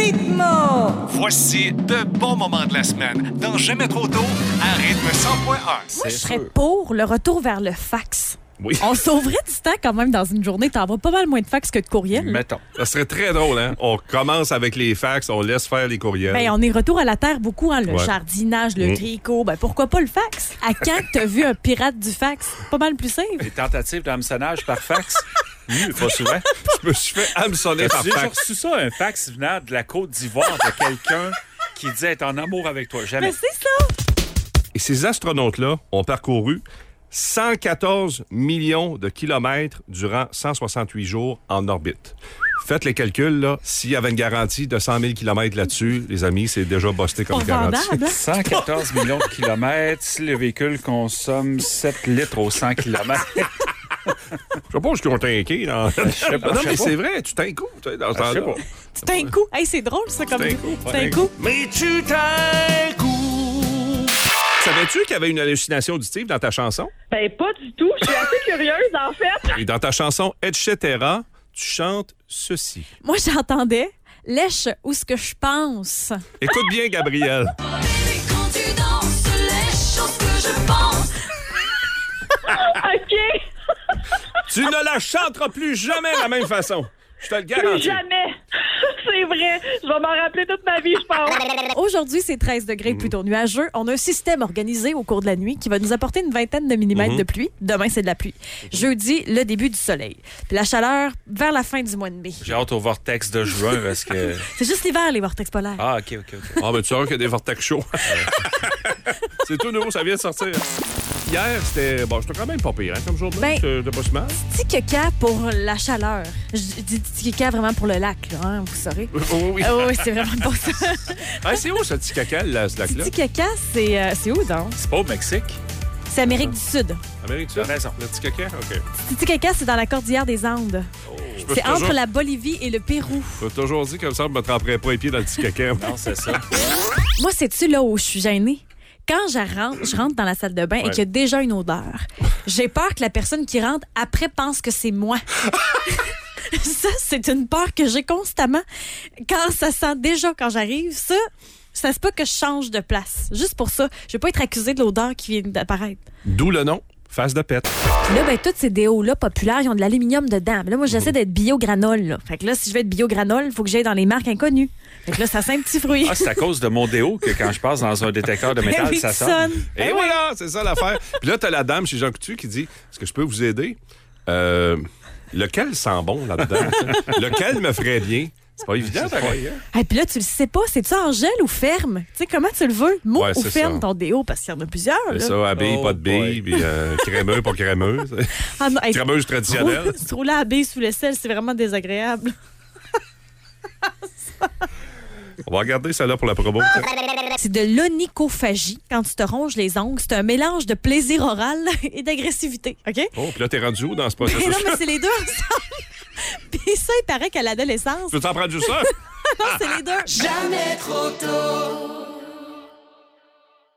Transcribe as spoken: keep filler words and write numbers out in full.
rythme! Voici de bons moments de la semaine dans Jamais trop tôt à rythme cent point un. Moi, je serais pour le retour vers le fax. Oui. On sauverait du temps quand même dans une journée. T'envoies pas mal moins de fax que de courriel. Mettons. Ça serait très drôle, hein? On commence avec les fax, on laisse faire les courriels. Ben, on est retour à la terre beaucoup, hein, le Ouais. jardinage, le Mm. tricot. Ben, pourquoi pas le fax? À quand que t'as vu un pirate du fax? Pas mal plus safe. Les tentatives d'hameçonnage par fax? Oui, pas souvent. Je me suis fait hameçonner par As-tu déjà fax. reçu ça, un fax venant de la Côte d'Ivoire de quelqu'un qui dit être en amour avec toi? Jamais. Mais c'est ça! Et ces astronautes-là ont parcouru cent quatorze millions de kilomètres durant cent soixante-huit jours en orbite. Faites les calculs, là. S'il y avait une garantie de cent mille kilomètres là-dessus, les amis, c'est déjà busté comme Pas garantie. vendable, hein? cent quatorze millions de kilomètres. Si le véhicule consomme sept litres au cent kilomètres. Je sais pas, je suis inquiet. Non, sais pas, non je mais sais c'est vrai, tu t'es un coup toi, dans ce Ah, je sais temps-là. pas. C'est un coup. Hey, c'est drôle, ça, comme C'est un dit. coup, C'est un coup. Mais tu t'es un coup. Savais-tu qu'il y avait une hallucination auditive dans ta chanson? Ben, pas du tout. Je suis assez curieuse, en fait. Et dans ta chanson « et cetera », tu chantes ceci. Moi, j'entendais « Lèche où ce que je pense ». Écoute bien, Gabriel. Quand tu danses, les choses que je pense. OK. Tu ne la chanteras plus jamais de la même façon. Je te le Plus garantis. jamais. C'est vrai. Je vais m'en rappeler toute ma vie, je pense. Aujourd'hui, c'est treize degrés, plutôt nuageux. On a un système organisé au cours de la nuit qui va nous apporter une vingtaine de millimètres Mhm. de pluie. Demain, c'est de la pluie. Jeudi, le début du soleil. Puis la chaleur vers la fin du mois de mai. J'ai hâte au vortex de juin parce que. C'est juste l'hiver, les vortex polaires. Ah, OK, OK, OK. Ah, ben tu sauras qu'il y a des vortex chauds. C'est tout nouveau, ça vient de sortir. Hier, c'était... Bon, c'était quand même pas pire, hein, comme journée. Ben, C'était pas si mal. Petit caca pour la chaleur. Je dis petit caca vraiment pour le lac, là, hein, vous saurez. Oui, oui, oui. Ah oui, c'est vraiment pas ça. Ah, c'est où, ce petit caca, là, ce lac-là? Petit caca, c'est euh, c'est où, donc? C'est pas au Mexique? C'est Amérique du Sud. Amérique du T'as Sud? raison. Le petit caca? OK. Petit caca, c'est dans la cordillère des Andes. Je me suis C'est entre toujours- la Bolivie et le Pérou. Je me suis toujours dit comme ça, je me tremperais pas les pieds dans le petit caca. Non, c'est ça. Moi, sais-tu là où je suis gênée? Quand je rentre, je rentre dans la salle de bain et Ouais. qu'il y a déjà une odeur, j'ai peur que la personne qui rentre après pense que c'est moi. Ça, c'est une peur que j'ai constamment. Quand ça sent déjà quand j'arrive, ça, ça se peut que je change de place. Juste pour ça. Je vais pas être accusée de l'odeur qui vient d'apparaître. D'où le nom, face de pète. Puis là, ben, tous ces déos-là populaires, ils ont de l'aluminium dedans. Mais là, moi, j'essaie d'être bio-granole. Là. Fait que là, si je veux être bio-granole, il faut que j'aille dans les marques inconnues. Fait que là, ça sent un petit fruit. Ah, c'est à cause de mon déo que quand je passe dans un détecteur de métal, Oui, ça qui sonne. sonne. Et voilà, c'est ça l'affaire. Puis là, t'as la dame chez Jean Coutu qui dit, est-ce que je peux vous aider? Euh, lequel sent bon là-dedans? lequel me ferait bien? C'est pas évident, pareil, hein? Et puis là, tu le sais pas, c'est-tu en gel ou ferme? Tu sais, comment tu le veux? Mou Ouais, ou c'est ferme ça. ton déo? Parce qu'il y en a plusieurs. C'est Là. ça, habille, Oh pas de billes, boy. puis euh, crémeux, pas crémeux. Ah non, hey, Crémeuse traditionnelle. se rouler à bille sous le sel, c'est vraiment désagréable. On va regarder ça là pour la promo. C'est de l'onychophagie. Quand tu te ronges les ongles, c'est un mélange de plaisir oral et d'agressivité. OK? Oh, puis là, t'es rendu où dans ce Mais processus? non, mais c'est les deux ensemble. Puis ça, il paraît qu'à l'adolescence, Tu peux t'en prendre juste un? non, c'est les deux. Jamais trop tôt.